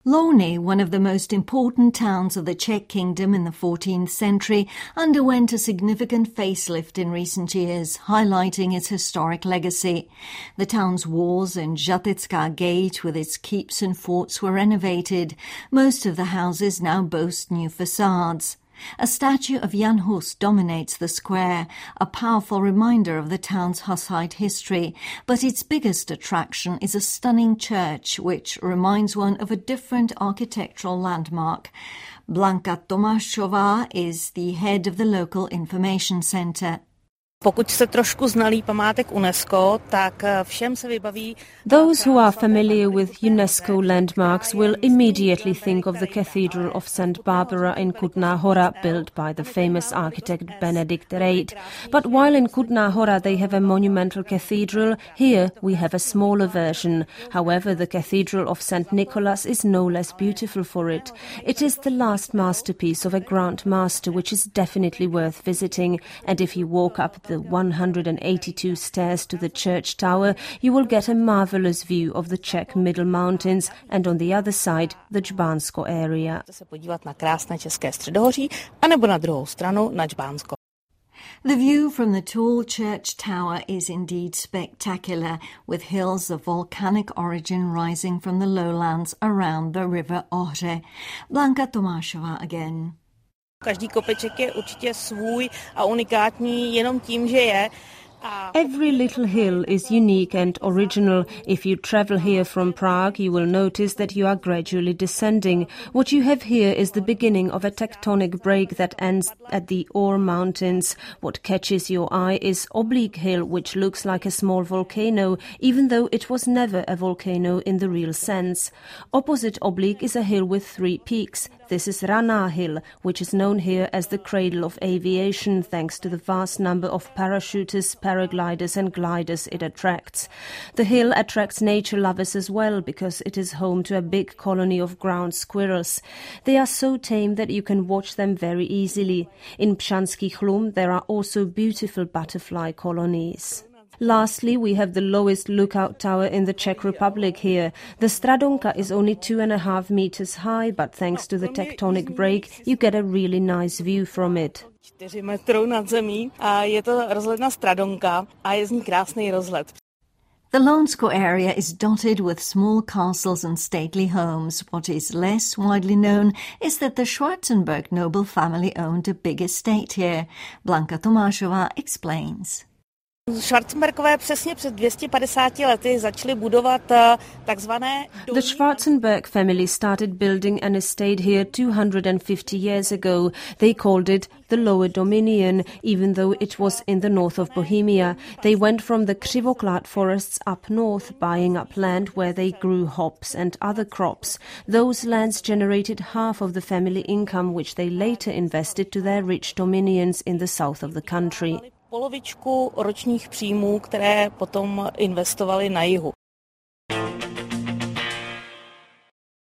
Louny, one of the most important towns of the Czech Kingdom in the 14th century, underwent a significant facelift in recent years, highlighting its historic legacy. The town's walls and Žatecká Gate with its keeps and forts were renovated. Most of the houses now boast new facades. A statue of Jan Hus dominates the square, a powerful reminder of the town's Hussite history, but its biggest attraction is a stunning church which reminds one of a different architectural landmark. Blanka Tomášová is the head of the local information centre. Pokud se trošku znalí památek UNESCO, tak všem se vybaví. Those who are familiar with UNESCO landmarks will immediately think of the Cathedral of St. Barbara in Kutná Hora, built by the famous architect Benedikt Reid. But while in Kutná Hora they have a monumental cathedral, here we have a smaller version. However, the Cathedral of St. Nicholas is no less beautiful for it. It is the last masterpiece of a Grand Master, which is definitely worth visiting, and if you walk up the 182 stairs to the church tower, you will get a marvelous view of the Czech Middle Mountains and on the other side the Džbánsko area. The view from the tall church tower is indeed spectacular, with hills of volcanic origin rising from the lowlands around the river Ohře. Blanka Tomášová again. Každý kopeček je určitě svůj a unikátní jenom tím, že je. Every little hill is unique and original. If you travel here from Prague, you will notice that you are gradually descending. What you have here is the beginning of a tectonic break that ends at the Ore Mountains. What catches your eye is Oblík Hill, which looks like a small volcano, even though it was never a volcano in the real sense. Opposite Oblík is a hill with 3 peaks. This is Raná Hill, which is known here as the cradle of aviation thanks to the vast number of parachutists, paragliders and gliders it attracts. The hill attracts nature lovers as well because it is home to a big colony of ground squirrels. They are so tame that you can watch them very easily. In Pšanský Chlum there are also beautiful butterfly colonies. Lastly, we have the lowest lookout tower in the Czech Republic here. The Stradonka is only 2.5 meters high, but thanks to the tectonic break, you get a really nice view from it. 4 metrů nad zemí a je to rozhledna Stradonka a je z ní krásný rozhled. The Lounsko area is dotted with small castles and stately homes. What is less widely known is that the Schwarzenberg noble family owned a big estate here. Blanka Tomášová explains. Schwarzenbergové přesně před 250 lety začali budovat takzvané. The Schwarzenberg family started building an estate here 250 years ago. They called it the Lower Dominion, even though it was in the north of Bohemia. They went from the Krivoklát forests up north, buying up land where they grew hops and other crops. Those lands generated half of the family income, which they later invested to their rich dominions in the south of the country. Polovičku ročních příjmů, které potom investovali na jihu.